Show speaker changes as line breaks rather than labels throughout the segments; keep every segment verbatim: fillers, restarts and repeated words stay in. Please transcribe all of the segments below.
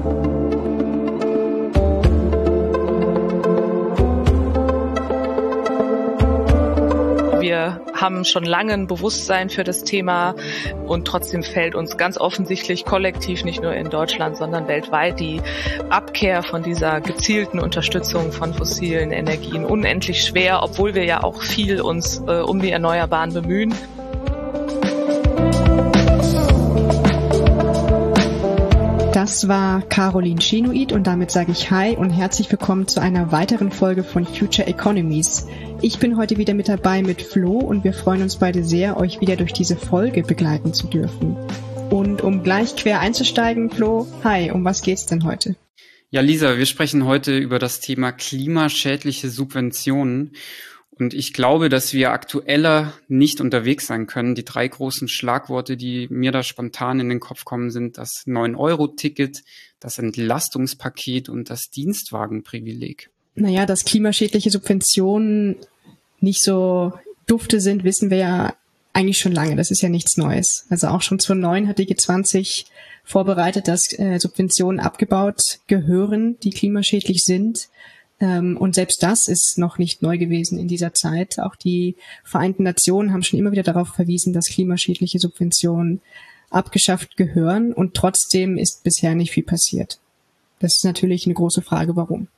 Wir haben schon lange ein Bewusstsein für das Thema und trotzdem fällt uns ganz offensichtlich kollektiv, nicht nur in Deutschland, sondern weltweit, die Abkehr von dieser gezielten Unterstützung von fossilen Energien unendlich schwer, obwohl wir ja auch viel uns äh, um die Erneuerbaren bemühen.
Das war Caroline Schenoid und damit sage ich Hi und herzlich willkommen zu einer weiteren Folge von Future Economies. Ich bin heute wieder mit dabei mit Flo und wir freuen uns beide sehr, euch wieder durch diese Folge begleiten zu dürfen. Und um gleich quer einzusteigen, Flo, hi, um was geht's denn heute?
Ja, Lisa, wir sprechen heute über das Thema klimaschädliche Subventionen. Und ich glaube, dass wir aktueller nicht unterwegs sein können. Die drei großen Schlagworte, die mir da spontan in den Kopf kommen, sind das neun Euro Ticket, das Entlastungspaket und das Dienstwagenprivileg.
Naja, dass klimaschädliche Subventionen nicht so dufte sind, wissen wir ja eigentlich schon lange. Das ist ja nichts Neues. Also auch schon zweitausendneun hat die G zwanzig vorbereitet, dass äh, Subventionen abgebaut gehören, die klimaschädlich sind. Ähm, und selbst das ist noch nicht neu gewesen in dieser Zeit. Auch die Vereinten Nationen haben schon immer wieder darauf verwiesen, dass klimaschädliche Subventionen abgeschafft gehören. Und trotzdem ist bisher nicht viel passiert. Das ist natürlich eine große Frage, warum.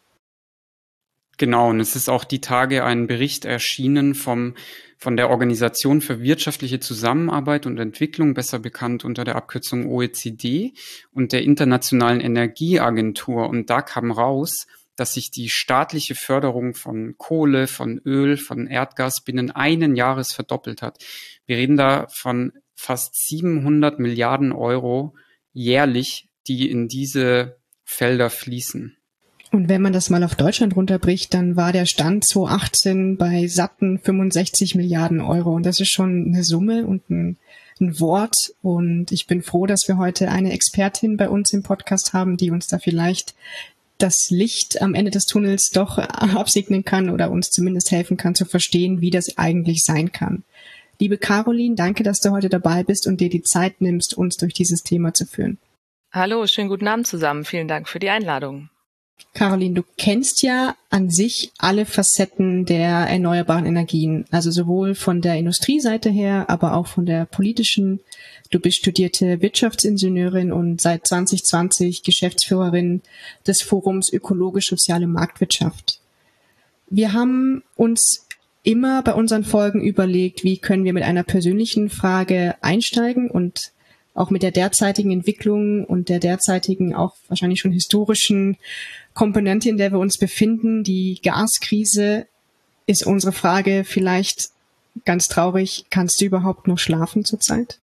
Genau, und es ist auch die Tage ein Bericht erschienen vom von der Organisation für wirtschaftliche Zusammenarbeit und Entwicklung, besser bekannt unter der Abkürzung O E C D, und der Internationalen Energieagentur. Und da kam raus, dass sich die staatliche Förderung von Kohle, von Öl, von Erdgas binnen einen Jahres verdoppelt hat. Wir reden da von fast siebenhundert Milliarden Euro jährlich, die in diese Felder fließen.
Und wenn man das mal auf Deutschland runterbricht, dann war der Stand zweitausendachtzehn bei satten fünfundsechzig Milliarden Euro. Und das ist schon eine Summe und ein, ein Wort. Und ich bin froh, dass wir heute eine Expertin bei uns im Podcast haben, die uns da vielleicht das Licht am Ende des Tunnels doch absegnen kann oder uns zumindest helfen kann zu verstehen, wie das eigentlich sein kann. Liebe Caroline, danke, dass du heute dabei bist und dir die Zeit nimmst, uns durch dieses Thema zu führen.
Hallo, schönen guten Abend zusammen. Vielen Dank für die Einladung.
Caroline, du kennst ja an sich alle Facetten der erneuerbaren Energien, also sowohl von der Industrieseite her, aber auch von der politischen. Du bist studierte Wirtschaftsingenieurin und seit zwanzig zwanzig Geschäftsführerin des Forums Ökologisch-Soziale Marktwirtschaft. Wir haben uns immer bei unseren Folgen überlegt, wie können wir mit einer persönlichen Frage einsteigen und auch mit der derzeitigen Entwicklung und der derzeitigen auch wahrscheinlich schon historischen Komponente, in der wir uns befinden, die Gaskrise, ist unsere Frage vielleicht ganz traurig, kannst du überhaupt noch schlafen zurzeit?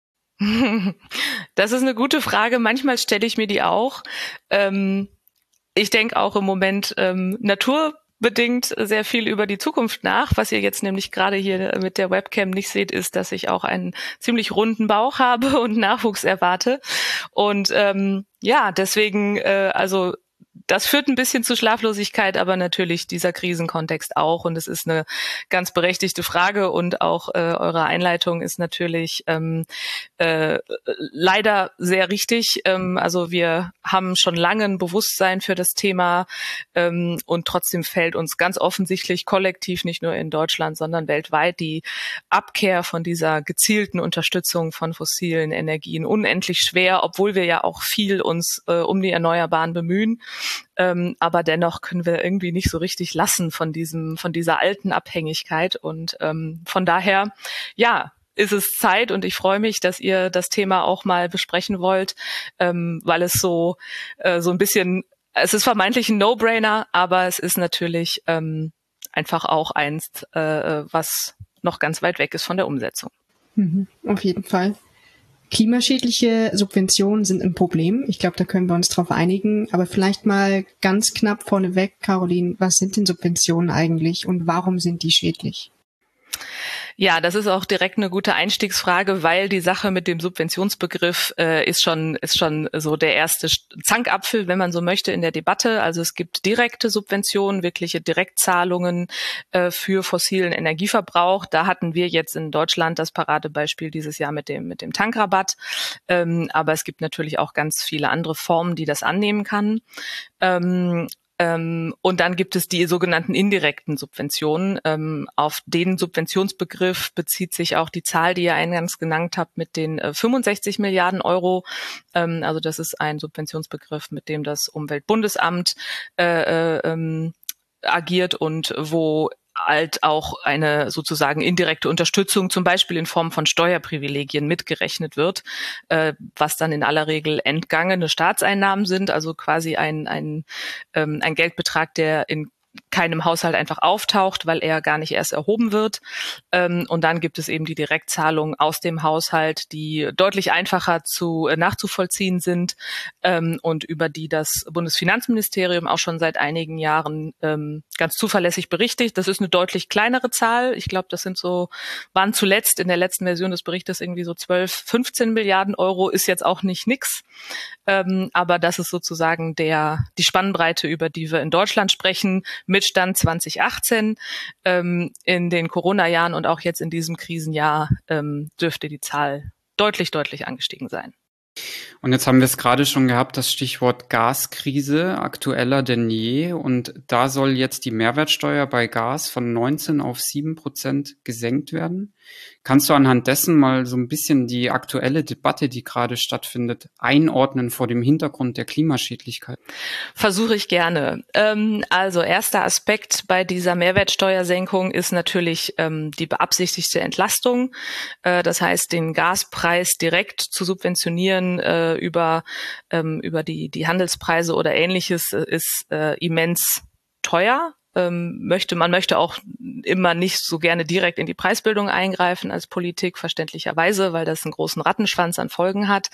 Das ist eine gute Frage. Manchmal stelle ich mir die auch. Ähm, ich denke auch im Moment ähm, naturbedingt sehr viel über die Zukunft nach. Was ihr jetzt nämlich gerade hier mit der Webcam nicht seht, ist, dass ich auch einen ziemlich runden Bauch habe und Nachwuchs erwarte. Und ähm, ja, deswegen, äh, also das führt ein bisschen zu Schlaflosigkeit, aber natürlich dieser Krisenkontext auch. Und es ist eine ganz berechtigte Frage und auch äh, eure Einleitung ist natürlich ähm, äh, leider sehr richtig. Ähm, also wir haben schon lange ein Bewusstsein für das Thema ähm, und trotzdem fällt uns ganz offensichtlich kollektiv, nicht nur in Deutschland, sondern weltweit, die Abkehr von dieser gezielten Unterstützung von fossilen Energien unendlich schwer, obwohl wir ja auch viel uns äh, um die Erneuerbaren bemühen. Ähm, aber dennoch können wir irgendwie nicht so richtig lassen von diesem, von dieser alten Abhängigkeit und ähm, von daher, ja, ist es Zeit und ich freue mich, dass ihr das Thema auch mal besprechen wollt, ähm, weil es so äh, so ein bisschen, es ist vermeintlich ein No-Brainer, aber es ist natürlich ähm, einfach auch eins, äh, was noch ganz weit weg ist von der Umsetzung.
Mhm, auf jeden Fall. Klimaschädliche Subventionen sind ein Problem. Ich glaube, da können wir uns drauf einigen. Aber vielleicht mal ganz knapp vorneweg, Caroline, was sind denn Subventionen eigentlich und warum sind die schädlich?
Ja, das ist auch direkt eine gute Einstiegsfrage, weil die Sache mit dem Subventionsbegriff äh, ist schon ist schon so der erste Zankapfel, wenn man so möchte, in der Debatte. Also es gibt direkte Subventionen, wirkliche Direktzahlungen äh, für fossilen Energieverbrauch. Da hatten wir jetzt in Deutschland das Paradebeispiel dieses Jahr mit dem mit dem Tankrabatt. Ähm, aber es gibt natürlich auch ganz viele andere Formen, die das annehmen kann. Ähm, Ähm, und dann gibt es die sogenannten indirekten Subventionen. Ähm, auf den Subventionsbegriff bezieht sich auch die Zahl, die ihr eingangs genannt habt, mit den äh, fünfundsechzig Milliarden Euro. Ähm, also das ist ein Subventionsbegriff, mit dem das Umweltbundesamt äh, äh, ähm, agiert und wo halt auch eine sozusagen indirekte Unterstützung, zum Beispiel in Form von Steuerprivilegien, mitgerechnet wird, äh, was dann in aller Regel entgangene Staatseinnahmen sind, also quasi ein, ein, ähm, ein Geldbetrag, der in keinem Haushalt einfach auftaucht, weil er gar nicht erst erhoben wird. Ähm, und dann gibt es eben die Direktzahlungen aus dem Haushalt, die deutlich einfacher zu äh, nachzuvollziehen sind ähm, und über die das Bundesfinanzministerium auch schon seit einigen Jahren ähm, ganz zuverlässig berichtet. Das ist eine deutlich kleinere Zahl. Ich glaube, das sind so, waren zuletzt in der letzten Version des Berichtes irgendwie so zwölf, fünfzehn Milliarden Euro, ist jetzt auch nicht nix. Ähm, aber das ist sozusagen der die Spannbreite, über die wir in Deutschland sprechen, mit Stand zwanzig achtzehn. Ähm, in den Corona-Jahren und auch jetzt in diesem Krisenjahr ähm, dürfte die Zahl deutlich, deutlich angestiegen sein.
Und jetzt haben wir es gerade schon gehabt, das Stichwort Gaskrise, aktueller denn je. Und da soll jetzt die Mehrwertsteuer bei Gas von neunzehn auf sieben Prozent gesenkt werden. Kannst du anhand dessen mal so ein bisschen die aktuelle Debatte, die gerade stattfindet, einordnen vor dem Hintergrund der Klimaschädlichkeit?
Versuche ich gerne. Ähm, also erster Aspekt bei dieser Mehrwertsteuersenkung ist natürlich ähm, die beabsichtigte Entlastung. Äh, das heißt, den Gaspreis direkt zu subventionieren äh, über ähm, über die die Handelspreise oder Ähnliches äh, ist äh, immens teuer. Ähm, möchte, man möchte auch immer nicht so gerne direkt in die Preisbildung eingreifen als Politik, verständlicherweise, weil das einen großen Rattenschwanz an Folgen hat.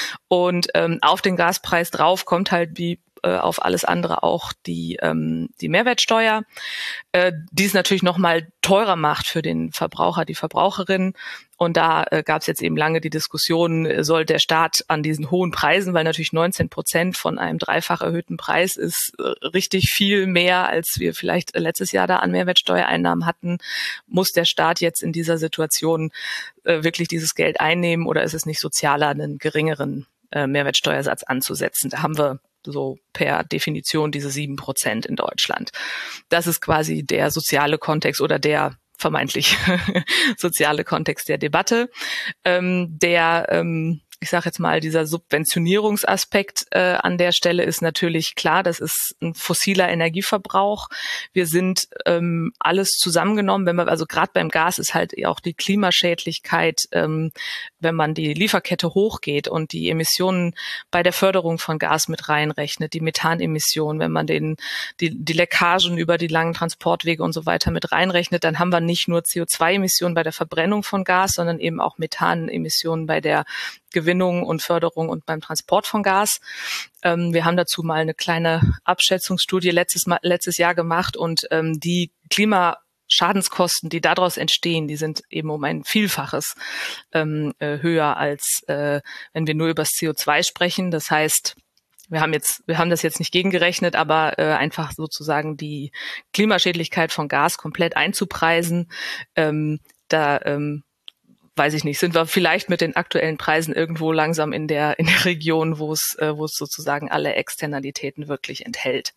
Und ähm, auf den Gaspreis drauf kommt halt wie äh, auf alles andere auch die ähm, die Mehrwertsteuer, äh, die es natürlich noch mal teurer macht für den Verbraucher, die Verbraucherin. Und da äh, gab es jetzt eben lange die Diskussion, äh, soll der Staat an diesen hohen Preisen, weil natürlich neunzehn Prozent von einem dreifach erhöhten Preis ist äh, richtig viel mehr, als wir vielleicht äh, letztes Jahr da an Mehrwertsteuereinnahmen hatten, muss der Staat jetzt in dieser Situation äh, wirklich dieses Geld einnehmen oder ist es nicht sozialer, einen geringeren äh, Mehrwertsteuersatz anzusetzen? Da haben wir so per Definition diese sieben Prozent in Deutschland. Das ist quasi der soziale Kontext oder der vermeintlich soziale Kontext der Debatte. Ähm, der, ähm, ich sage jetzt mal, dieser Subventionierungsaspekt äh, an der Stelle ist natürlich klar, das ist ein fossiler Energieverbrauch. Wir sind ähm, alles zusammengenommen, wenn man, also gerade beim Gas ist halt auch die Klimaschädlichkeit, ähm, wenn man die Lieferkette hochgeht und die Emissionen bei der Förderung von Gas mit reinrechnet, die Methanemissionen, wenn man den die, die Leckagen über die langen Transportwege und so weiter mit reinrechnet, dann haben wir nicht nur C O zwei Emissionen bei der Verbrennung von Gas, sondern eben auch Methanemissionen bei der Gewinnung und Förderung und beim Transport von Gas. Ähm, wir haben dazu mal eine kleine Abschätzungsstudie letztes Mal, letztes Jahr gemacht und ähm, die Klimaschadенskosten, die daraus entstehen, die sind eben um ein Vielfaches ähm, äh, höher als äh, wenn wir nur über das C O zwei sprechen. Das heißt, wir haben jetzt, wir haben das jetzt nicht gegengerechnet, aber äh, einfach sozusagen die Klimaschädlichkeit von Gas komplett einzupreisen, ähm, da ähm, weiß ich nicht, sind wir vielleicht mit den aktuellen Preisen irgendwo langsam in der in der Region, wo es äh, wo es sozusagen alle Externalitäten wirklich enthält.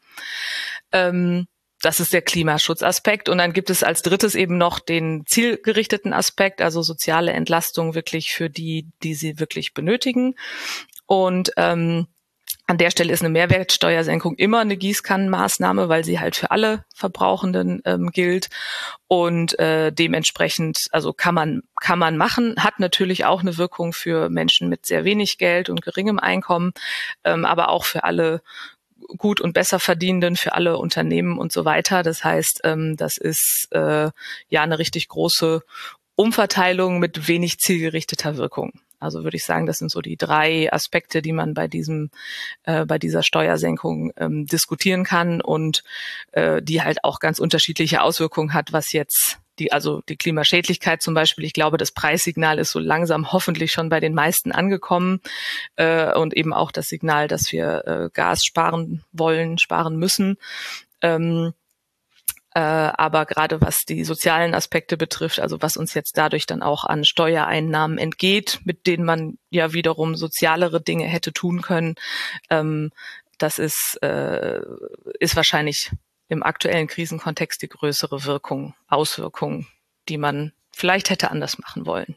Ähm, das ist der Klimaschutzaspekt. Und dann gibt es als drittes eben noch den zielgerichteten Aspekt, also soziale Entlastung wirklich für die, die sie wirklich benötigen. Und ähm, an der Stelle ist eine Mehrwertsteuersenkung immer eine Gießkannenmaßnahme, weil sie halt für alle Verbrauchenden ähm, gilt und äh, dementsprechend, also kann man kann man machen, hat natürlich auch eine Wirkung für Menschen mit sehr wenig Geld und geringem Einkommen, ähm, aber auch für alle gut und besser Verdienenden, für alle Unternehmen und so weiter. Das heißt, ähm, das ist äh, ja eine richtig große Umverteilung mit wenig zielgerichteter Wirkung. Also würde ich sagen, das sind so die drei Aspekte, die man bei diesem, äh, bei dieser Steuersenkung ähm, diskutieren kann und äh, die halt auch ganz unterschiedliche Auswirkungen hat, was jetzt die, also die Klimaschädlichkeit zum Beispiel. Ich glaube, das Preissignal ist so langsam hoffentlich schon bei den meisten angekommen äh, und eben auch das Signal, dass wir äh, Gas sparen wollen, sparen müssen. Ähm, äh, aber gerade was die sozialen Aspekte betrifft, also was uns jetzt dadurch dann auch an Steuereinnahmen entgeht, mit denen man ja wiederum sozialere Dinge hätte tun können, ähm, das ist, äh, ist wahrscheinlich im aktuellen Krisenkontext die größere Wirkung, Auswirkung, die man vielleicht hätte anders machen wollen.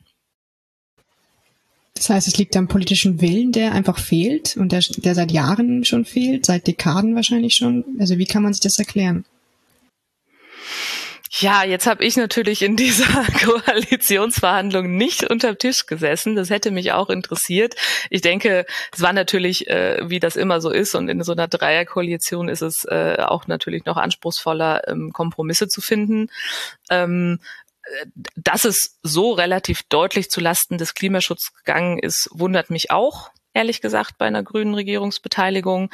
Das heißt, es liegt am politischen Willen, der einfach fehlt und der, der seit Jahren schon fehlt, seit Dekaden wahrscheinlich schon. Also wie kann man sich das erklären?
Ja, jetzt habe ich natürlich in dieser Koalitionsverhandlung nicht unterm Tisch gesessen. Das hätte mich auch interessiert. Ich denke, es war natürlich, äh, wie das immer so ist, und in so einer Dreierkoalition ist es äh, auch natürlich noch anspruchsvoller, ähm, Kompromisse zu finden. Ähm, dass es so relativ deutlich zu Lasten des Klimaschutzes gegangen ist, wundert mich auch, ehrlich gesagt, bei einer grünen Regierungsbeteiligung.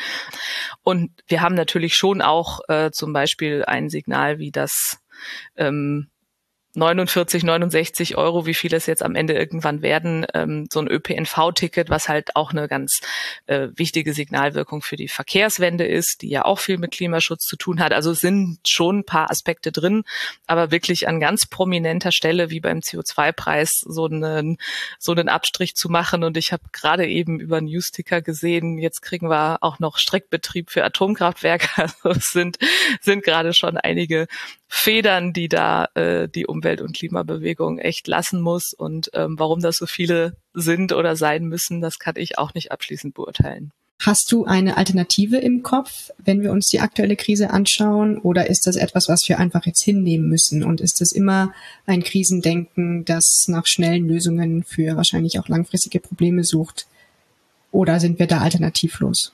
Und wir haben natürlich schon auch äh, zum Beispiel ein Signal wie das ähm, neunundvierzig, neunundsechzig Euro, wie viel es jetzt am Ende irgendwann werden, ähm, so ein Ö P N V-Ticket, was halt auch eine ganz äh, wichtige Signalwirkung für die Verkehrswende ist, die ja auch viel mit Klimaschutz zu tun hat. Also es sind schon ein paar Aspekte drin, aber wirklich an ganz prominenter Stelle, wie beim C O zwei Preis, so einen, so einen Abstrich zu machen. Und ich habe gerade eben über Newsticker gesehen, jetzt kriegen wir auch noch Streckbetrieb für Atomkraftwerke. Also es sind, sind gerade schon einige Federn, die da äh, die Umwelt- und Klimabewegung echt lassen muss. Und ähm, warum das so viele sind oder sein müssen, das kann ich auch nicht abschließend beurteilen.
Hast du eine Alternative im Kopf, wenn wir uns die aktuelle Krise anschauen? Oder ist das etwas, was wir einfach jetzt hinnehmen müssen? Und ist das immer ein Krisendenken, das nach schnellen Lösungen für wahrscheinlich auch langfristige Probleme sucht? Oder sind wir da alternativlos?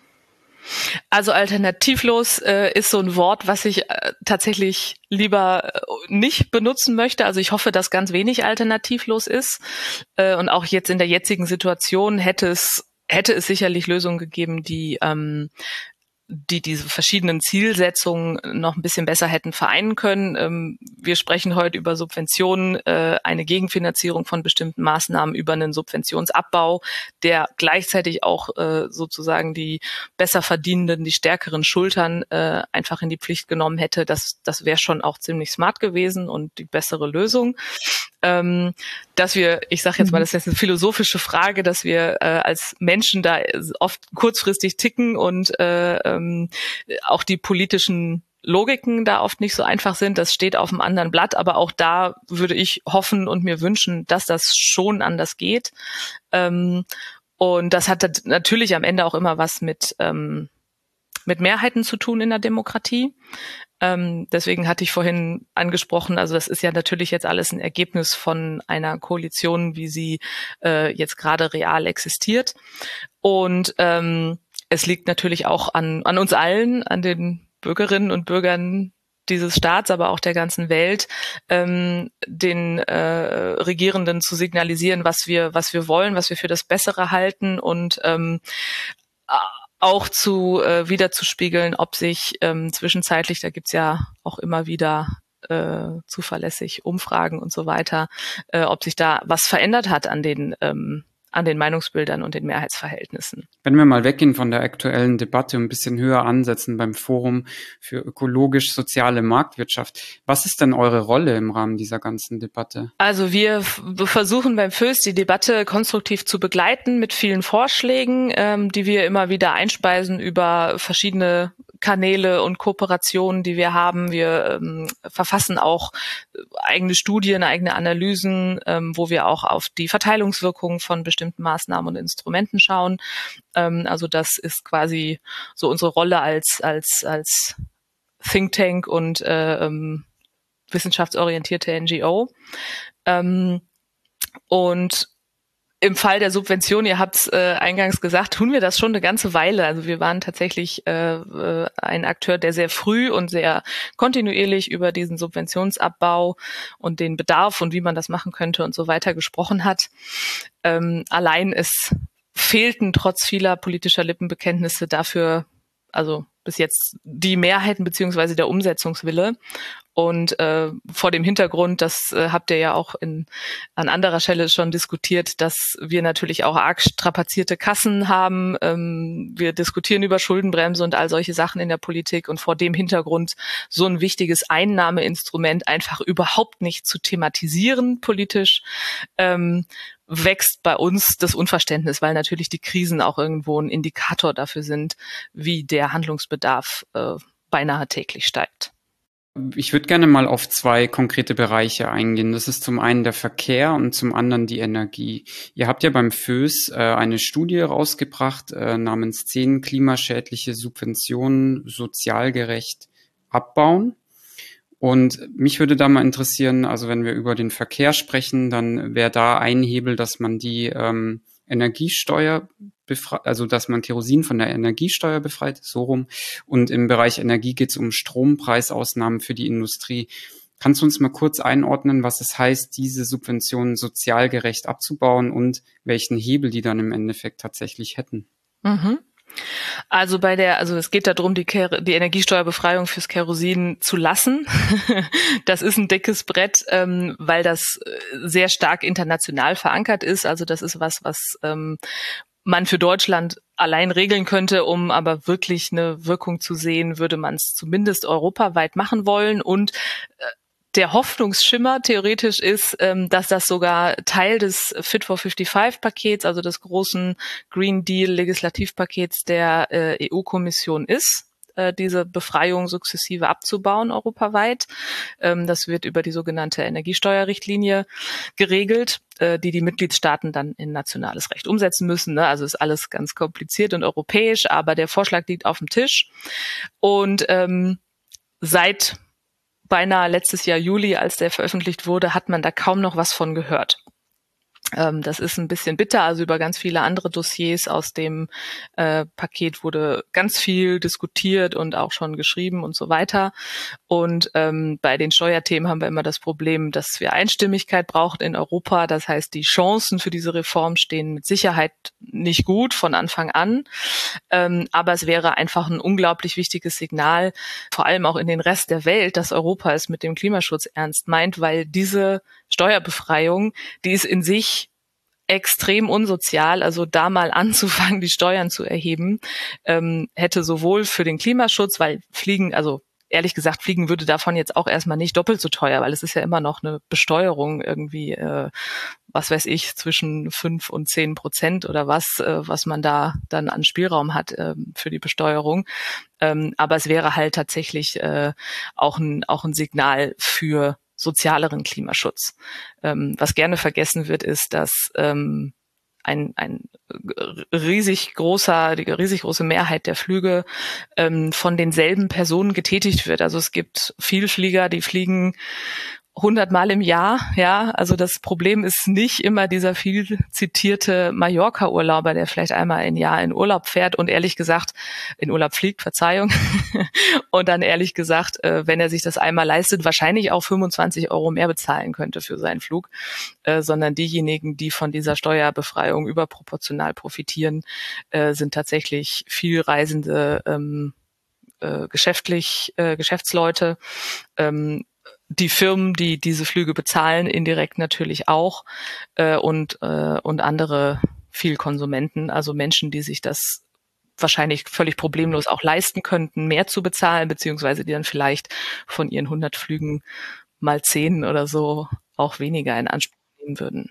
Also alternativlos äh, ist so ein Wort, was ich äh, tatsächlich lieber äh, nicht benutzen möchte. Also ich hoffe, dass ganz wenig alternativlos ist. Äh, und auch jetzt in der jetzigen Situation hätte es hätte es sicherlich Lösungen gegeben, die ähm, die diese verschiedenen Zielsetzungen noch ein bisschen besser hätten vereinen können. Ähm, wir sprechen heute über Subventionen, äh, eine Gegenfinanzierung von bestimmten Maßnahmen über einen Subventionsabbau, der gleichzeitig auch äh, sozusagen die besser verdienenden, die stärkeren Schultern äh, einfach in die Pflicht genommen hätte. Das, das wäre schon auch ziemlich smart gewesen und die bessere Lösung. Ähm, dass wir, ich sage jetzt mal, das ist jetzt eine philosophische Frage, dass wir äh, als Menschen da oft kurzfristig ticken und äh, ähm, auch die politischen Logiken da oft nicht so einfach sind. Das steht auf einem anderen Blatt, aber auch da würde ich hoffen und mir wünschen, dass das schon anders geht. Ähm, und das hat natürlich am Ende auch immer was mit ähm, mit Mehrheiten zu tun in der Demokratie. Ähm, deswegen hatte ich vorhin angesprochen, also das ist ja natürlich jetzt alles ein Ergebnis von einer Koalition, wie sie äh, jetzt gerade real existiert. Und ähm, es liegt natürlich auch an, an uns allen, an den Bürgerinnen und Bürgern dieses Staats, aber auch der ganzen Welt, ähm, den äh, Regierenden zu signalisieren, was wir, was wir wollen, was wir für das Bessere halten und ähm, auch zu äh, wiederzuspiegeln, ob sich ähm, zwischenzeitlich, da gibt's ja auch immer wieder äh, zuverlässig Umfragen und so weiter, äh, ob sich da was verändert hat an den ähm, an den Meinungsbildern und den Mehrheitsverhältnissen.
Wenn wir mal weggehen von der aktuellen Debatte und ein bisschen höher ansetzen beim Forum für ökologisch-soziale Marktwirtschaft, was ist denn eure Rolle im Rahmen dieser ganzen Debatte?
Also wir f- versuchen beim F Ö S die Debatte konstruktiv zu begleiten mit vielen Vorschlägen, ähm, die wir immer wieder einspeisen über verschiedene Kanäle und Kooperationen, die wir haben. Wir ähm, verfassen auch eigene Studien, eigene Analysen, ähm, wo wir auch auf die Verteilungswirkungen von bestimmten Maßnahmen und Instrumenten schauen. Ähm, also das ist quasi so unsere Rolle als als als Think Tank und äh, ähm, wissenschaftsorientierte N G O. Ähm, und im Fall der Subvention, ihr habt es äh, eingangs gesagt, tun wir das schon eine ganze Weile. Also wir waren tatsächlich äh, äh, ein Akteur, der sehr früh und sehr kontinuierlich über diesen Subventionsabbau und den Bedarf und wie man das machen könnte und so weiter gesprochen hat. Ähm, allein es fehlten trotz vieler politischer Lippenbekenntnisse dafür also bis jetzt die Mehrheiten beziehungsweise der Umsetzungswille. Und äh, vor dem Hintergrund, das äh, habt ihr ja auch in, an anderer Stelle schon diskutiert, dass wir natürlich auch arg strapazierte Kassen haben. Ähm, wir diskutieren über Schuldenbremse und all solche Sachen in der Politik. Und vor dem Hintergrund so ein wichtiges Einnahmeinstrument einfach überhaupt nicht zu thematisieren politisch, ähm, wächst bei uns das Unverständnis, weil natürlich die Krisen auch irgendwo ein Indikator dafür sind, wie der Handlungsbedarf äh, beinahe täglich steigt.
Ich würde gerne mal auf zwei konkrete Bereiche eingehen. Das ist zum einen der Verkehr und zum anderen die Energie. Ihr habt ja beim F Ö S äh, eine Studie rausgebracht äh, namens zehn klimaschädliche Subventionen sozialgerecht abbauen. Und mich würde da mal interessieren, also wenn wir über den Verkehr sprechen, dann wäre da ein Hebel, dass man die ähm, Energiesteuer befreit, also dass man Kerosin von der Energiesteuer befreit, so rum. Und im Bereich Energie geht es um Strompreisausnahmen für die Industrie. Kannst du uns mal kurz einordnen, was es heißt, diese Subventionen sozial gerecht abzubauen und welchen Hebel die dann im Endeffekt tatsächlich hätten?
Mhm. Also bei der, also es geht darum, die, Ker- die Energiesteuerbefreiung fürs Kerosin zu lassen. Das ist ein dickes Brett, ähm, weil das sehr stark international verankert ist. Also das ist was, was ähm, man für Deutschland allein regeln könnte, um aber wirklich eine Wirkung zu sehen, würde man es zumindest europaweit machen wollen. Und äh, der Hoffnungsschimmer theoretisch ist, ähm, dass das sogar Teil des Fit for fünfundfünfzig Pakets, also des großen Green Deal Legislativpakets der äh, E U-Kommission ist, äh, diese Befreiung sukzessive abzubauen europaweit. Ähm, das wird über die sogenannte Energiesteuerrichtlinie geregelt, äh, die die Mitgliedstaaten dann in nationales Recht umsetzen müssen. Ne? Also ist alles ganz kompliziert und europäisch, aber der Vorschlag liegt auf dem Tisch. Und ähm, seit beinahe letztes Jahr Juli, als der veröffentlicht wurde, hat man da kaum noch was von gehört. Ähm, das ist ein bisschen bitter, also über ganz viele andere Dossiers aus dem äh, Paket wurde ganz viel diskutiert und auch schon geschrieben und so weiter. Und ähm, bei den Steuerthemen haben wir immer das Problem, dass wir Einstimmigkeit brauchen in Europa. Das heißt, die Chancen für diese Reform stehen mit Sicherheit nicht gut von Anfang an. Ähm, aber es wäre einfach ein unglaublich wichtiges Signal, vor allem auch in den Rest der Welt, dass Europa es mit dem Klimaschutz ernst meint, weil diese Steuerbefreiung, die ist in sich extrem unsozial, also da mal anzufangen, die Steuern zu erheben, ähm, hätte sowohl für den Klimaschutz, weil Fliegen, also ehrlich gesagt, Fliegen würde davon jetzt auch erstmal nicht doppelt so teuer, weil es ist ja immer noch eine Besteuerung irgendwie, äh, was weiß ich, zwischen fünf und zehn Prozent oder was, äh, was man da dann an Spielraum hat äh, für die Besteuerung. Ähm, aber es wäre halt tatsächlich äh, auch ein, auch ein Signal für sozialeren Klimaschutz. Ähm, was gerne vergessen wird, ist, dass ähm, ein, ein riesig großer, die riesig große Mehrheit der Flüge ähm, von denselben Personen getätigt wird. Also es gibt Vielflieger, die fliegen hundertmal im Jahr, ja. Also das Problem ist nicht immer dieser viel zitierte Mallorca-Urlauber, der vielleicht einmal im Jahr in Urlaub fährt und ehrlich gesagt in Urlaub fliegt, Verzeihung, und dann ehrlich gesagt, wenn er sich das einmal leistet, wahrscheinlich auch fünfundzwanzig Euro mehr bezahlen könnte für seinen Flug, sondern diejenigen, die von dieser Steuerbefreiung überproportional profitieren, sind tatsächlich viel reisende ähm, äh, geschäftlich äh, Geschäftsleute, ähm, die Firmen, die diese Flüge bezahlen, indirekt natürlich auch, äh, und äh, und andere viel Konsumenten, also Menschen, die sich das wahrscheinlich völlig problemlos auch leisten könnten, mehr zu bezahlen, beziehungsweise die dann vielleicht von ihren hundert Flügen mal zehn oder so auch weniger in Anspruch nehmen würden.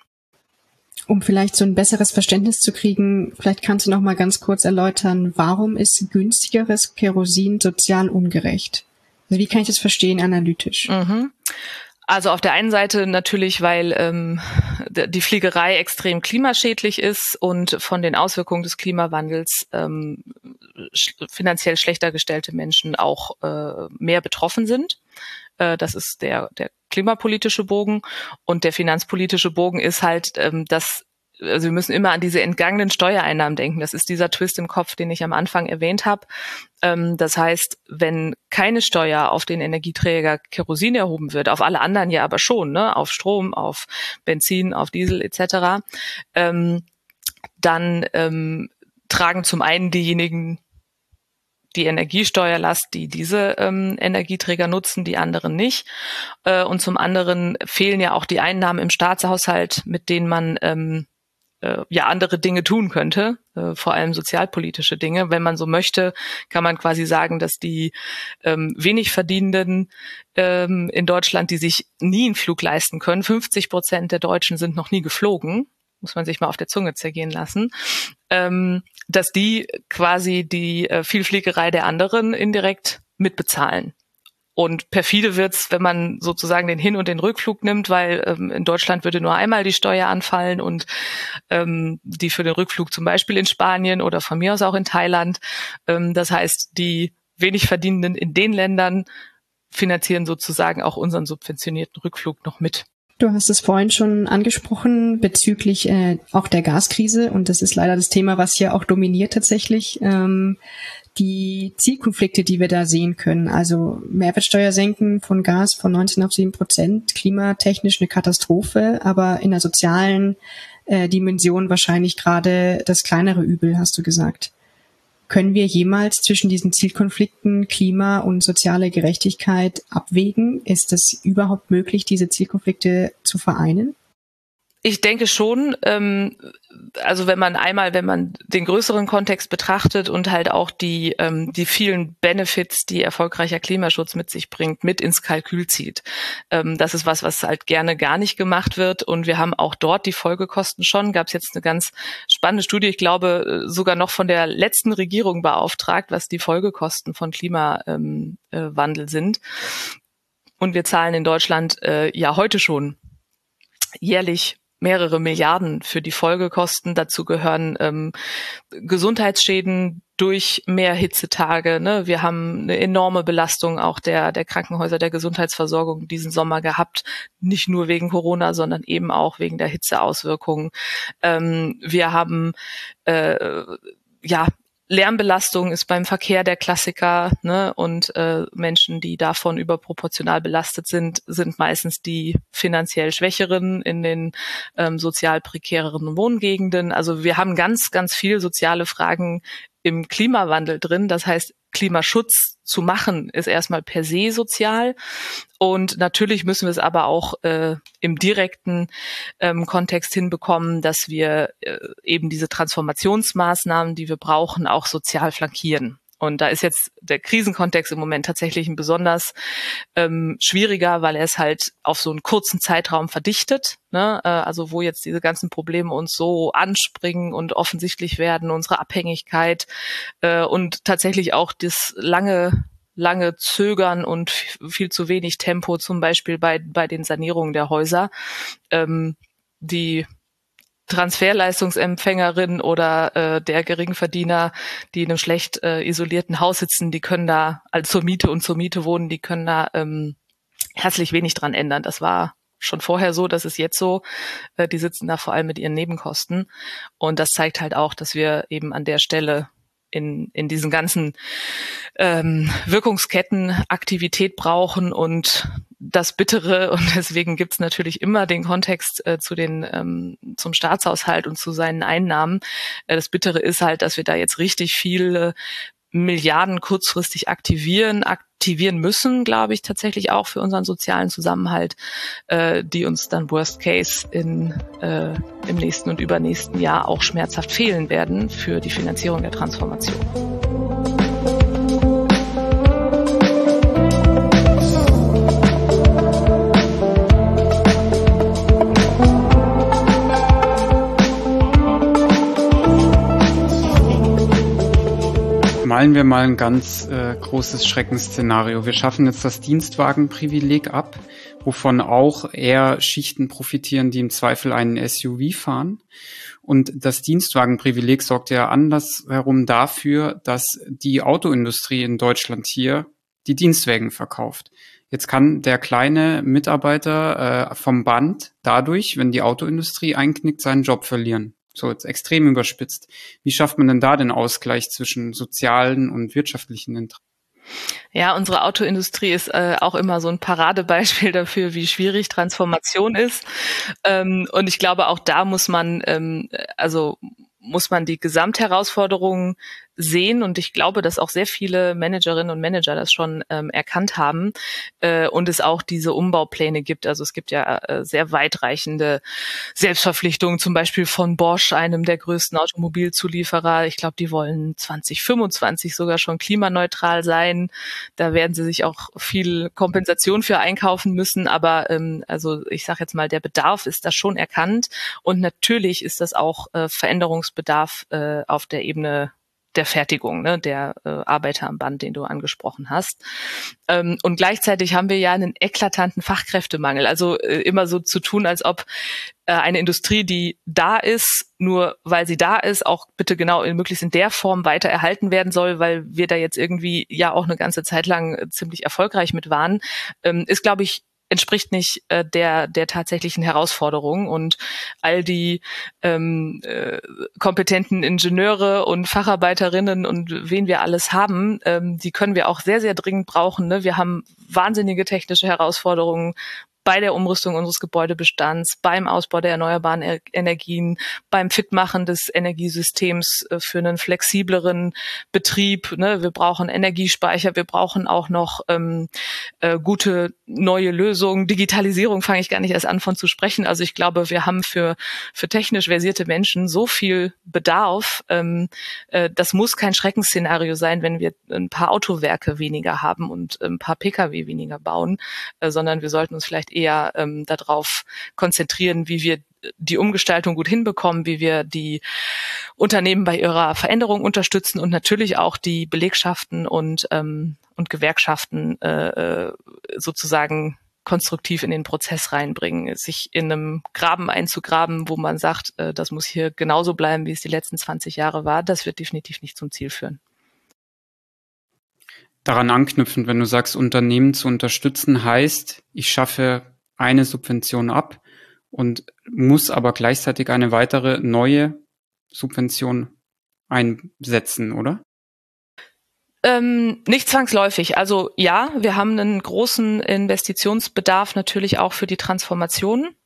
Um vielleicht so ein besseres Verständnis zu kriegen, vielleicht kannst du noch mal ganz kurz erläutern, warum ist günstigeres Kerosin sozial ungerecht? Also wie kann ich das verstehen analytisch?
Mhm. Also auf der einen Seite natürlich, weil ähm, die Fliegerei extrem klimaschädlich ist und von den Auswirkungen des Klimawandels ähm, sch- finanziell schlechter gestellte Menschen auch äh, mehr betroffen sind. Äh, das ist der, der klimapolitische Bogen. Und der finanzpolitische Bogen ist halt, ähm, dass also wir müssen immer an diese entgangenen Steuereinnahmen denken. Das ist dieser Twist im Kopf, den ich am Anfang erwähnt habe. Ähm, das heißt, wenn keine Steuer auf den Energieträger Kerosin erhoben wird, auf alle anderen ja aber schon, ne, auf Strom, auf Benzin, auf Diesel et cetera, ähm, dann ähm, tragen zum einen diejenigen, die Energiesteuerlast, die diese ähm, Energieträger nutzen, die anderen nicht. Äh, und zum anderen fehlen ja auch die Einnahmen im Staatshaushalt, mit denen man ähm, äh, ja andere Dinge tun könnte, äh, vor allem sozialpolitische Dinge. Wenn man so möchte, kann man quasi sagen, dass die ähm, wenig Verdienenden ähm, in Deutschland, die sich nie einen Flug leisten können, fünfzig Prozent der Deutschen sind noch nie geflogen, muss man sich mal auf der Zunge zergehen lassen, ähm, dass die quasi die äh, Vielfliegerei der anderen indirekt mitbezahlen. Und perfide wird's, wenn man sozusagen den Hin- und den Rückflug nimmt, weil ähm, in Deutschland würde nur einmal die Steuer anfallen und ähm, die für den Rückflug zum Beispiel in Spanien oder von mir aus auch in Thailand. Ähm, das heißt, die wenig Verdienenden in den Ländern finanzieren sozusagen auch unseren subventionierten Rückflug noch mit.
Du hast es vorhin schon angesprochen bezüglich äh, auch der Gaskrise und das ist leider das Thema, was hier auch dominiert tatsächlich. Ähm, die Zielkonflikte, die wir da sehen können, also Mehrwertsteuer senken von Gas von neunzehn auf sieben Prozent, klimatechnisch eine Katastrophe, aber in der sozialen äh, Dimension wahrscheinlich gerade das kleinere Übel, hast du gesagt. Können wir jemals zwischen diesen Zielkonflikten Klima und soziale Gerechtigkeit abwägen? Ist es überhaupt möglich, diese Zielkonflikte zu vereinen?
Ich denke schon, ähm, also wenn man einmal, wenn man den größeren Kontext betrachtet und halt auch die ähm, die vielen Benefits, die erfolgreicher Klimaschutz mit sich bringt, mit ins Kalkül zieht. Ähm, das ist was, was halt gerne gar nicht gemacht wird und wir haben auch dort die Folgekosten schon. Gab es jetzt eine ganz spannende Studie, ich glaube sogar noch von der letzten Regierung beauftragt, was die Folgekosten von Klimawandel ähm, äh, sind. Und wir zahlen in Deutschland äh, ja heute schon jährlich mehrere Milliarden für die Folgekosten. Dazu gehören ähm, Gesundheitsschäden durch mehr Hitzetage. Ne? Wir haben eine enorme Belastung auch der, der Krankenhäuser, der Gesundheitsversorgung diesen Sommer gehabt. Nicht nur wegen Corona, sondern eben auch wegen der Hitzeauswirkungen. Ähm, wir haben äh, ja Lärmbelastung ist beim Verkehr der Klassiker, ne? Und äh, Menschen, die davon überproportional belastet sind, sind meistens die finanziell Schwächeren in den ähm, sozial prekäreren Wohngegenden. Also wir haben ganz, ganz viel soziale Fragen im Klimawandel drin. Das heißt, Klimaschutz zu machen ist erstmal per se sozial. Und natürlich müssen wir es aber auch äh, im direkten ähm, Kontext hinbekommen, dass wir äh, eben diese Transformationsmaßnahmen, die wir brauchen, auch sozial flankieren. Und da ist jetzt der Krisenkontext im Moment tatsächlich ein besonders ähm, schwieriger, weil er es halt auf so einen kurzen Zeitraum verdichtet, ne? Äh, also wo jetzt diese ganzen Probleme uns so anspringen und offensichtlich werden, unsere Abhängigkeit äh, und tatsächlich auch das lange lange Zögern und viel zu wenig Tempo, zum Beispiel bei bei den Sanierungen der Häuser, ähm, die Transferleistungsempfängerin oder äh, der Geringverdiener, die in einem schlecht äh, isolierten Haus sitzen, die können da also zur Miete und zur Miete wohnen, die können da ähm, herzlich wenig dran ändern. Das war schon vorher so, das ist jetzt so. Äh, die sitzen da vor allem mit ihren Nebenkosten und das zeigt halt auch, dass wir eben an der Stelle in in diesen ganzen ähm, Wirkungsketten Aktivität brauchen und das Bittere, und deswegen gibt's natürlich immer den Kontext äh, zu den ähm, zum Staatshaushalt und zu seinen Einnahmen. Äh, das Bittere ist halt, dass wir da jetzt richtig viele Milliarden kurzfristig aktivieren, aktivieren müssen, glaube ich, tatsächlich auch für unseren sozialen Zusammenhalt, äh, die uns dann Worst Case in, äh, im nächsten und übernächsten Jahr auch schmerzhaft fehlen werden für die Finanzierung der Transformation.
Malen wir mal ein ganz äh, großes Schreckensszenario. Wir schaffen jetzt das Dienstwagenprivileg ab, wovon auch eher Schichten profitieren, die im Zweifel einen S U V fahren. Und das Dienstwagenprivileg sorgt ja andersherum dafür, dass die Autoindustrie in Deutschland hier die Dienstwagen verkauft. Jetzt kann der kleine Mitarbeiter äh, vom Band dadurch, wenn die Autoindustrie einknickt, seinen Job verlieren. So jetzt extrem überspitzt. Wie schafft man denn da den Ausgleich zwischen sozialen und wirtschaftlichen Interessen?
Ja, unsere Autoindustrie ist äh, auch immer so ein Paradebeispiel dafür, wie schwierig Transformation ist. Ähm, und ich glaube, auch da muss man, ähm, also muss man die Gesamtherausforderungen sehen und ich glaube, dass auch sehr viele Managerinnen und Manager das schon ähm, erkannt haben äh, und es auch diese Umbaupläne gibt. Also es gibt ja äh, sehr weitreichende Selbstverpflichtungen, zum Beispiel von Bosch, einem der größten Automobilzulieferer. Ich glaube, die wollen zwanzig fünfundzwanzig sogar schon klimaneutral sein. Da werden sie sich auch viel Kompensation für einkaufen müssen, aber ähm, also ich sage jetzt mal, der Bedarf ist da schon erkannt und natürlich ist das auch äh, Veränderungsbedarf äh, auf der Ebene der Fertigung, ne, der äh, Arbeiter am Band, den du angesprochen hast. Ähm, und gleichzeitig haben wir ja einen eklatanten Fachkräftemangel. Also äh, immer so zu tun, als ob äh, eine Industrie, die da ist, nur weil sie da ist, auch bitte genau in, möglichst in der Form weiter erhalten werden soll, weil wir da jetzt irgendwie ja auch eine ganze Zeit lang äh, ziemlich erfolgreich mit waren, ähm, ist, glaube ich, entspricht nicht äh, der der tatsächlichen Herausforderung und all die ähm, äh, kompetenten Ingenieure und Facharbeiterinnen und wen wir alles haben, ähm, die können wir auch sehr, sehr dringend brauchen. Ne? Wir haben wahnsinnige technische Herausforderungen bei der Umrüstung unseres Gebäudebestands, beim Ausbau der erneuerbaren er- Energien, beim Fitmachen des Energiesystems äh, für einen flexibleren Betrieb. Ne? Wir brauchen Energiespeicher, wir brauchen auch noch ähm, äh, gute neue Lösungen. Digitalisierung fange ich gar nicht erst an von zu sprechen. Also ich glaube, wir haben für für technisch versierte Menschen so viel Bedarf. Ähm, äh, das muss kein Schreckensszenario sein, wenn wir ein paar Autowerke weniger haben und ein paar Pkw weniger bauen, äh, sondern wir sollten uns vielleicht eher ähm, darauf konzentrieren, wie wir die Umgestaltung gut hinbekommen, wie wir die Unternehmen bei ihrer Veränderung unterstützen und natürlich auch die Belegschaften und ähm, und Gewerkschaften äh, sozusagen konstruktiv in den Prozess reinbringen, sich in einem Graben einzugraben, wo man sagt, äh, das muss hier genauso bleiben, wie es die letzten zwanzig Jahre war, das wird definitiv nicht zum Ziel führen.
Daran anknüpfend, wenn du sagst, Unternehmen zu unterstützen, heißt, ich schaffe eine Subvention ab und muss aber gleichzeitig eine weitere neue Subvention einsetzen, oder?
Ähm, nicht zwangsläufig. Also ja, wir haben einen großen Investitionsbedarf natürlich auch für die Transformation.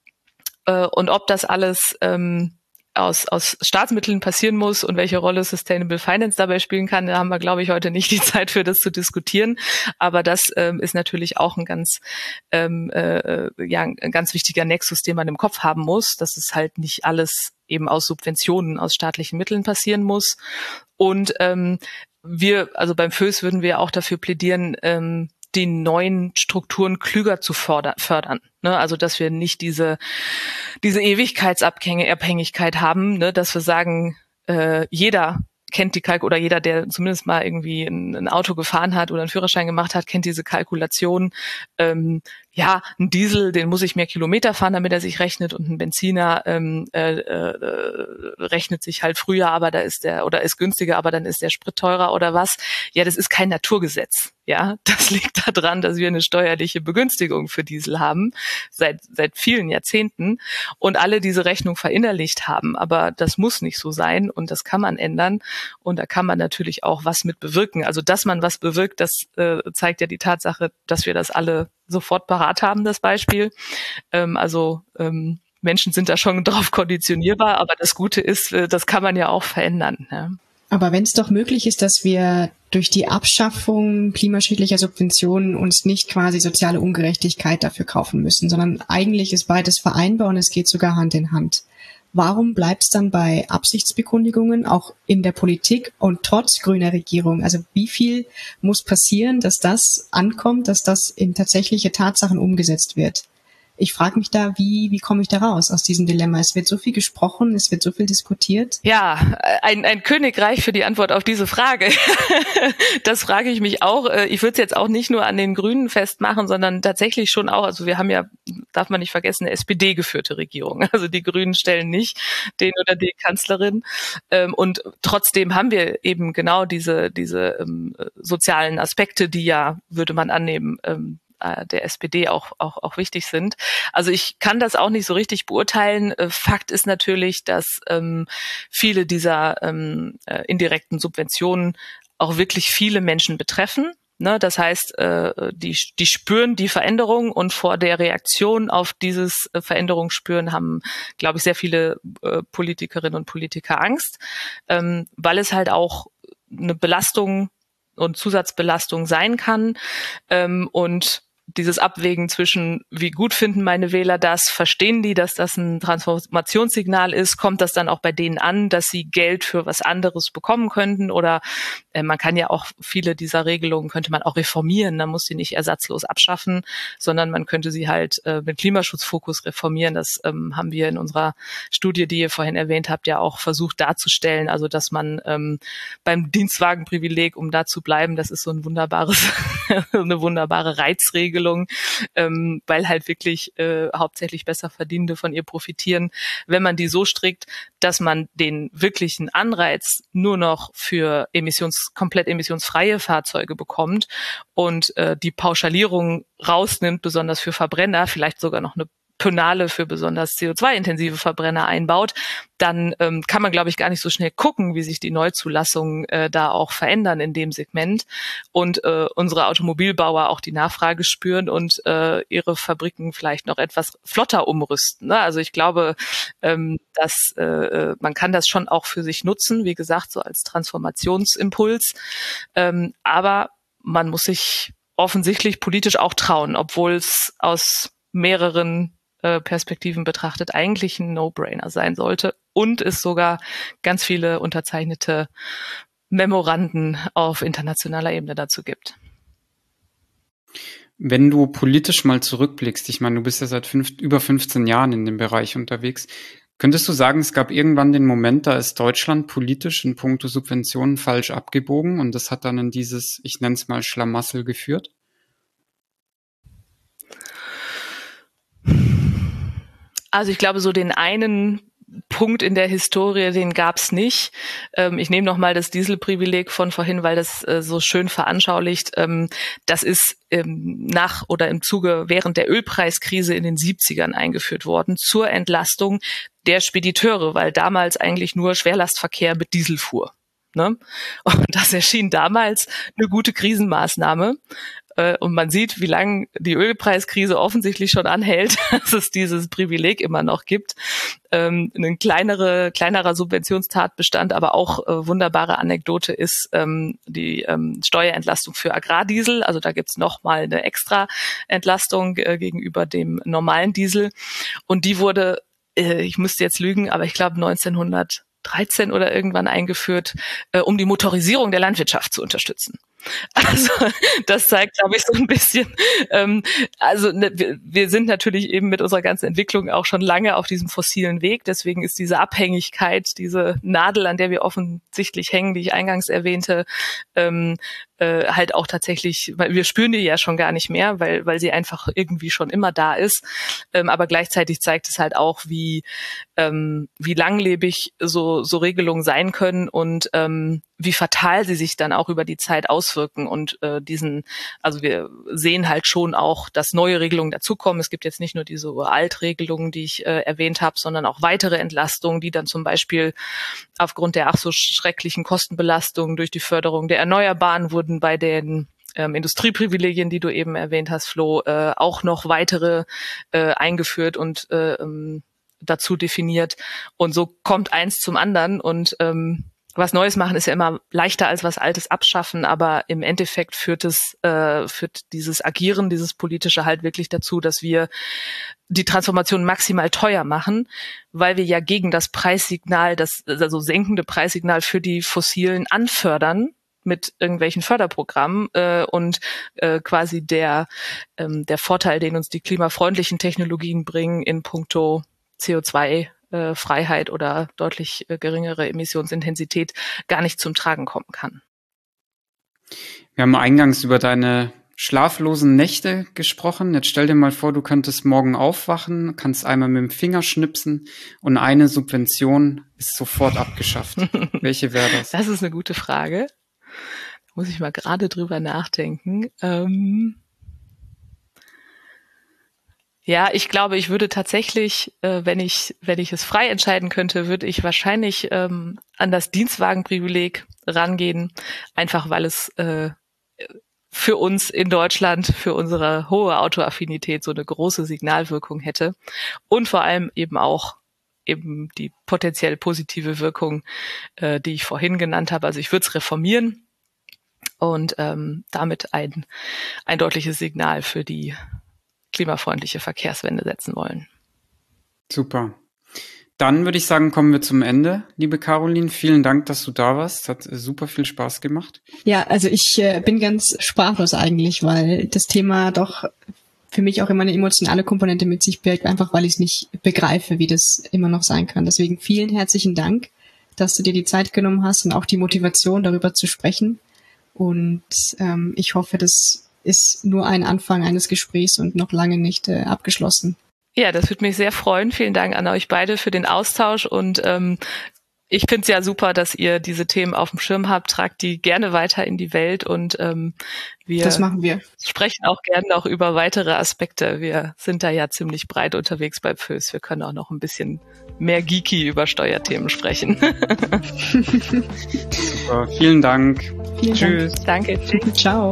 Äh, und ob das alles ähm, aus, aus Staatsmitteln passieren muss und welche Rolle Sustainable Finance dabei spielen kann, da haben wir, glaube ich, heute nicht die Zeit für das zu diskutieren. Aber das ähm, ist natürlich auch ein ganz, ähm, äh, ja, ein ganz wichtiger Nexus, den man im Kopf haben muss, dass es halt nicht alles eben aus Subventionen, aus staatlichen Mitteln passieren muss. Und ähm, wir, also beim F Ö S würden wir auch dafür plädieren, ähm, die neuen Strukturen klüger zu fördern. Ne? Also dass wir nicht diese diese Ewigkeitsabhängigkeit haben, ne? Dass wir sagen, äh, jeder kennt die Kalk oder jeder, der zumindest mal irgendwie ein, ein Auto gefahren hat oder einen Führerschein gemacht hat, kennt diese Kalkulation. Ähm, ja, ein Diesel, den muss ich mehr Kilometer fahren, damit er sich rechnet, und ein Benziner ähm, äh, äh, rechnet sich halt früher, aber da ist der, oder ist günstiger, aber dann ist der Sprit teurer oder was. Ja, das ist kein Naturgesetz. Ja, das liegt daran, dass wir eine steuerliche Begünstigung für Diesel haben seit seit vielen Jahrzehnten und alle diese Rechnung verinnerlicht haben. Aber das muss nicht so sein und das kann man ändern und da kann man natürlich auch was mit bewirken. Also dass man was bewirkt, das äh, zeigt ja die Tatsache, dass wir das alle sofort parat haben, das Beispiel. Ähm, also ähm, Menschen sind da schon drauf konditionierbar, aber das Gute ist, äh, das kann man ja auch verändern. Ja.
Aber wenn es doch möglich ist, dass wir durch die Abschaffung klimaschädlicher Subventionen uns nicht quasi soziale Ungerechtigkeit dafür kaufen müssen, sondern eigentlich ist beides vereinbar und es geht sogar Hand in Hand. Warum bleibt es dann bei Absichtsbekundigungen auch in der Politik und trotz grüner Regierung? Also wie viel muss passieren, dass das ankommt, dass das in tatsächliche Tatsachen umgesetzt wird? Ich frage mich da, wie wie komme ich da raus aus diesem Dilemma? Es wird so viel gesprochen, es wird so viel diskutiert.
Ja, ein, ein Königreich für die Antwort auf diese Frage. Das frage ich mich auch. Ich würde es jetzt auch nicht nur an den Grünen festmachen, sondern tatsächlich schon auch, also wir haben ja, darf man nicht vergessen, eine S P D-geführte Regierung. Also die Grünen stellen nicht den oder die Kanzlerin. Und trotzdem haben wir eben genau diese, diese sozialen Aspekte, die ja, würde man annehmen, der S P D auch, auch, auch wichtig sind. Also ich kann das auch nicht so richtig beurteilen. Fakt ist natürlich, dass ähm, viele dieser ähm, äh, indirekten Subventionen auch wirklich viele Menschen betreffen. Ne, das heißt, äh, die, die spüren die Veränderung und vor der Reaktion auf dieses äh, Veränderung spüren haben, glaube ich, sehr viele äh, Politikerinnen und Politiker Angst, ähm, weil es halt auch eine Belastung und Zusatzbelastung sein kann. Ähm, und dieses Abwägen zwischen, wie gut finden meine Wähler das, verstehen die, dass das ein Transformationssignal ist, kommt das dann auch bei denen an, dass sie Geld für was anderes bekommen könnten, oder äh, man kann ja auch viele dieser Regelungen, könnte man auch reformieren, man muss sie nicht ersatzlos abschaffen, sondern man könnte sie halt äh, mit Klimaschutzfokus reformieren. Das ähm, haben wir in unserer Studie, die ihr vorhin erwähnt habt, ja auch versucht darzustellen, also dass man ähm, beim Dienstwagenprivileg, um da zu bleiben, das ist so ein wunderbares, eine wunderbare Reizregelung, Ähm, weil halt wirklich äh, hauptsächlich Besserverdienende von ihr profitieren. Wenn man die so strickt, dass man den wirklichen Anreiz nur noch für emissions komplett emissionsfreie Fahrzeuge bekommt und äh, die Pauschalierung rausnimmt, besonders für Verbrenner, vielleicht sogar noch eine Penale für besonders C O zwei intensive Verbrenner einbaut, dann ähm, kann man, glaube ich, gar nicht so schnell gucken, wie sich die Neuzulassungen äh, da auch verändern in dem Segment und äh, unsere Automobilbauer auch die Nachfrage spüren und äh, ihre Fabriken vielleicht noch etwas flotter umrüsten. Ne? Also ich glaube, ähm, dass äh, man kann das schon auch für sich nutzen, wie gesagt, so als Transformationsimpuls, ähm, aber man muss sich offensichtlich politisch auch trauen, obwohl es aus mehreren Perspektiven betrachtet eigentlich ein No-Brainer sein sollte und es sogar ganz viele unterzeichnete Memoranden auf internationaler Ebene dazu gibt.
Wenn du politisch mal zurückblickst, ich meine, du bist ja seit fünf, über fünfzehn Jahren in dem Bereich unterwegs, könntest du sagen, es gab irgendwann den Moment, da ist Deutschland politisch in puncto Subventionen falsch abgebogen und das hat dann in dieses, ich nenne es mal Schlamassel geführt?
Also ich glaube, so den einen Punkt in der Historie, den gab's nicht. Ähm, ich nehme nochmal das Dieselprivileg von vorhin, weil das äh, so schön veranschaulicht. Ähm, das ist ähm, nach oder im Zuge während der Ölpreiskrise in den siebzigern eingeführt worden zur Entlastung der Spediteure, weil damals eigentlich nur Schwerlastverkehr mit Diesel fuhr. Ne? Und das erschien damals eine gute Krisenmaßnahme. Und man sieht, wie lange die Ölpreiskrise offensichtlich schon anhält, dass es dieses Privileg immer noch gibt. Ähm, ein kleinere, kleinerer Subventionstatbestand, aber auch äh, wunderbare Anekdote ist ähm, die ähm, Steuerentlastung für Agrardiesel. Also da gibt's noch mal eine extra Entlastung äh, gegenüber dem normalen Diesel. Und die wurde, äh, ich müsste jetzt lügen, aber ich glaube neunzehnhundertdreizehn oder irgendwann eingeführt, äh, um die Motorisierung der Landwirtschaft zu unterstützen. Also das zeigt, glaube ich, so ein bisschen, ähm, also ne, wir, wir sind natürlich eben mit unserer ganzen Entwicklung auch schon lange auf diesem fossilen Weg. Deswegen ist diese Abhängigkeit, diese Nadel, an der wir offensichtlich hängen, die ich eingangs erwähnte, ähm, äh, halt auch tatsächlich, weil wir spüren die ja schon gar nicht mehr, weil weil sie einfach irgendwie schon immer da ist. Ähm, aber gleichzeitig zeigt es halt auch, wie ähm, wie langlebig so so Regelungen sein können und ähm, wie fatal sie sich dann auch über die Zeit auswirken und äh, diesen, also wir sehen halt schon auch, dass neue Regelungen dazukommen. Es gibt jetzt nicht nur diese Altregelungen, die ich äh, erwähnt habe, sondern auch weitere Entlastungen, die dann zum Beispiel aufgrund der ach so schrecklichen Kostenbelastungen durch die Förderung der Erneuerbaren wurden bei den ähm, Industrieprivilegien, die du eben erwähnt hast, Flo, äh, auch noch weitere äh, eingeführt und äh, ähm, dazu definiert. Und so kommt eins zum anderen und ähm, was Neues machen ist ja immer leichter als was Altes abschaffen, aber im Endeffekt führt es, äh, führt dieses Agieren, dieses Politische halt wirklich dazu, dass wir die Transformation maximal teuer machen, weil wir ja gegen das Preissignal, das also senkende Preissignal für die Fossilen anfördern mit irgendwelchen Förderprogrammen äh, und äh, quasi der ähm, der Vorteil, den uns die klimafreundlichen Technologien bringen in puncto C O zwei Freiheit oder deutlich geringere Emissionsintensität gar nicht zum Tragen kommen kann.
Wir haben eingangs über deine schlaflosen Nächte gesprochen. Jetzt stell dir mal vor, du könntest morgen aufwachen, kannst einmal mit dem Finger schnipsen und eine Subvention ist sofort abgeschafft. Welche wäre das?
Das ist eine gute Frage. Da muss ich mal gerade drüber nachdenken. Ähm Ja, ich glaube, ich würde tatsächlich, äh, wenn ich wenn ich es frei entscheiden könnte, würde ich wahrscheinlich ähm, an das Dienstwagenprivileg rangehen, einfach weil es äh, für uns in Deutschland, für unsere hohe Autoaffinität so eine große Signalwirkung hätte und vor allem eben auch eben die potenziell positive Wirkung, äh, die ich vorhin genannt habe. Also ich würde es reformieren und ähm, damit ein, ein deutliches Signal für die klimafreundliche Verkehrswende setzen wollen.
Super. Dann würde ich sagen, kommen wir zum Ende, liebe Caroline. Vielen Dank, dass du da warst. Hat super viel Spaß gemacht.
Ja, also ich äh, bin ganz sprachlos eigentlich, weil das Thema doch für mich auch immer eine emotionale Komponente mit sich birgt, einfach weil ich es nicht begreife, wie das immer noch sein kann. Deswegen vielen herzlichen Dank, dass du dir die Zeit genommen hast und auch die Motivation, darüber zu sprechen. Und ähm, ich hoffe, das ist nur ein Anfang eines Gesprächs und noch lange nicht äh, abgeschlossen.
Ja, das würde mich sehr freuen. Vielen Dank an euch beide für den Austausch und ähm, ich finde es ja super, dass ihr diese Themen auf dem Schirm habt. Tragt die gerne weiter in die Welt und ähm, wir,
das machen wir.
Sprechen auch gerne noch über weitere Aspekte. Wir sind da ja ziemlich breit unterwegs bei P F Ö S. Wir können auch noch ein bisschen mehr geeky über Steuerthemen sprechen.
Super, vielen Dank.
Vielen
Tschüss.
Dank. Danke. Tschüss. Ciao.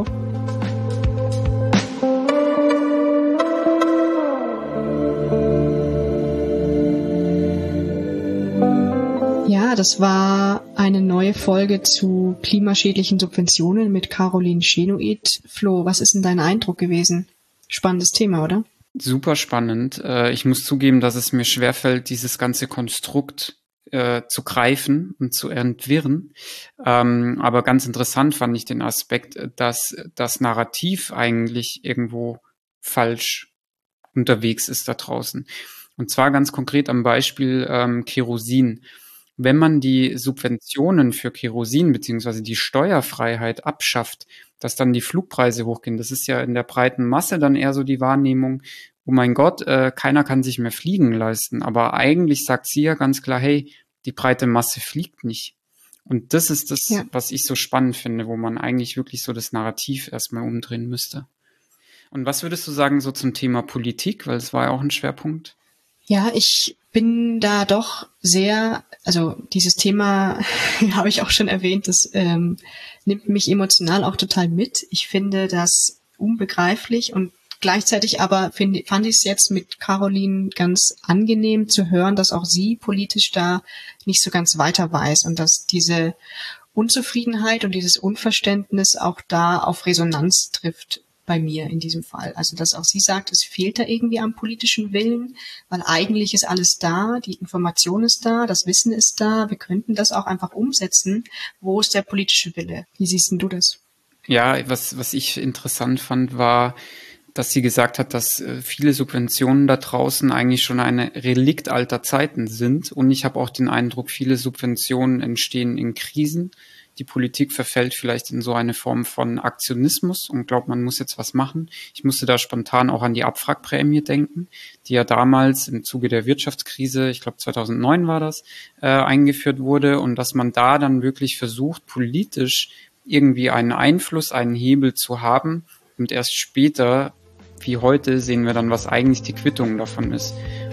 Ja, das war eine neue Folge zu klimaschädlichen Subventionen mit Caroline Schenoid. Flo, was ist denn dein Eindruck gewesen? Spannendes Thema, oder?
Super spannend. Ich muss zugeben, dass es mir schwerfällt, dieses ganze Konstrukt äh, zu greifen und zu entwirren. Ähm, aber ganz interessant fand ich den Aspekt, dass das Narrativ eigentlich irgendwo falsch unterwegs ist da draußen. Und zwar ganz konkret am Beispiel ähm, Kerosin. Wenn man die Subventionen für Kerosin beziehungsweise die Steuerfreiheit abschafft, dass dann die Flugpreise hochgehen, das ist ja in der breiten Masse dann eher so die Wahrnehmung, oh mein Gott, äh, keiner kann sich mehr Fliegen leisten. Aber eigentlich sagt sie ja ganz klar, hey, die breite Masse fliegt nicht. Und das ist das, ja, was ich so spannend finde, wo man eigentlich wirklich so das Narrativ erstmal umdrehen müsste. Und was würdest du sagen so zum Thema Politik, weil es war ja auch ein Schwerpunkt?
Ja, ich bin da doch sehr, also dieses Thema habe ich auch schon erwähnt, das ähm, nimmt mich emotional auch total mit. Ich finde das unbegreiflich und gleichzeitig aber find, fand ich es jetzt mit Caroline ganz angenehm zu hören, dass auch sie politisch da nicht so ganz weiter weiß und dass diese Unzufriedenheit und dieses Unverständnis auch da auf Resonanz trifft bei mir in diesem Fall. Also dass auch sie sagt, es fehlt da irgendwie am politischen Willen, weil eigentlich ist alles da, die Information ist da, das Wissen ist da, wir könnten das auch einfach umsetzen. Wo ist der politische Wille? Wie siehst denn du das?
Ja, was, was ich interessant fand, war, dass sie gesagt hat, dass viele Subventionen da draußen eigentlich schon ein Relikt alter Zeiten sind. Und ich habe auch den Eindruck, viele Subventionen entstehen in Krisen. Die Politik verfällt vielleicht in so eine Form von Aktionismus und glaubt, man muss jetzt was machen. Ich musste da spontan auch an die Abwrackprämie denken, die ja damals im Zuge der Wirtschaftskrise, ich glaube zweitausendneun war das, äh, eingeführt wurde und dass man da dann wirklich versucht, politisch irgendwie einen Einfluss, einen Hebel zu haben und erst später, wie heute, sehen wir dann, was eigentlich die Quittung davon ist.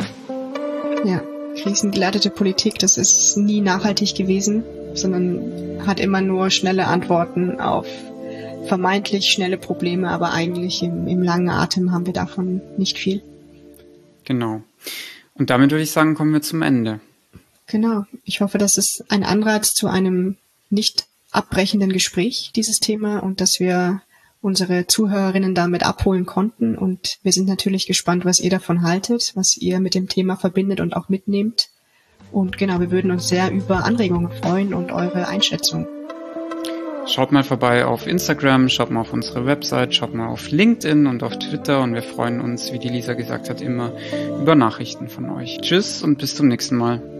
Ja, krisengeleitete Politik, das ist nie nachhaltig gewesen, sondern hat immer nur schnelle Antworten auf vermeintlich schnelle Probleme, aber eigentlich im, im langen Atem haben wir davon nicht viel.
Genau. Und damit würde ich sagen, kommen wir zum Ende.
Genau. Ich hoffe, das ist ein Anreiz zu einem nicht abbrechenden Gespräch, dieses Thema, und dass wir unsere Zuhörerinnen damit abholen konnten. Und wir sind natürlich gespannt, was ihr davon haltet, was ihr mit dem Thema verbindet und auch mitnehmt. Und genau, wir würden uns sehr über Anregungen freuen und eure Einschätzung.
Schaut mal vorbei auf Instagram, schaut mal auf unsere Website, schaut mal auf LinkedIn und auf Twitter und wir freuen uns, wie die Lisa gesagt hat, immer über Nachrichten von euch. Tschüss und bis zum nächsten Mal.